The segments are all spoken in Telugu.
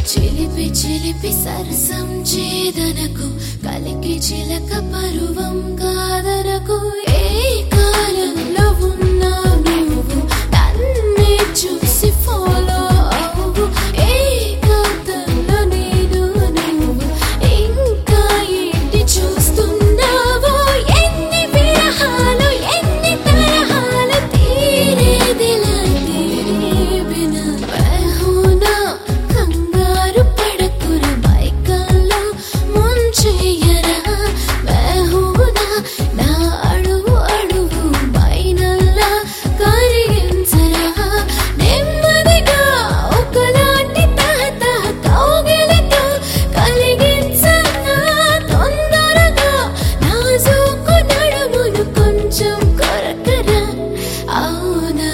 చిలిపి చిలిపి సరసం చేదనకు కలికి చిలక పరువం కాదనకు ఏ కాలంలో ఉన్నా నువ్వు నన్నే చూసి ఫాలో అవ్వు ఏ కాంతంలో నేను నువ్వు ఇంకా ఏంటి చూస్తున్నావో ఎన్ని విరహాలు ఎన్ని తరహాలు తీరేదిలా తీరే బినా బహునా కంగారు పడకుర మైకల్లో ముంచెయ్యరా బహునా నా అడుగు అడుగు మైనల్లా కరిగించరా నెమ్మదిగా ఒకలాంటి తహతహ కౌగిలితో కలిగించనా తొందరగా నాజూకు నడుమును కొంచెం కొరకరా అవునా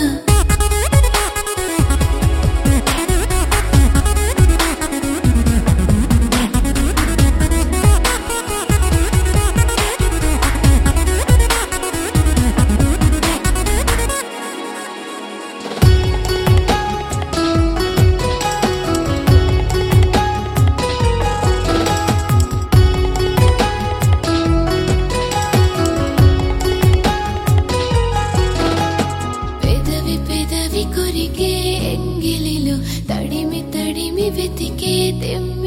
పెదవి పెదవి కొరికే ఎంగిలిలో తడిమి తడిమి వెతికే తెమ్మ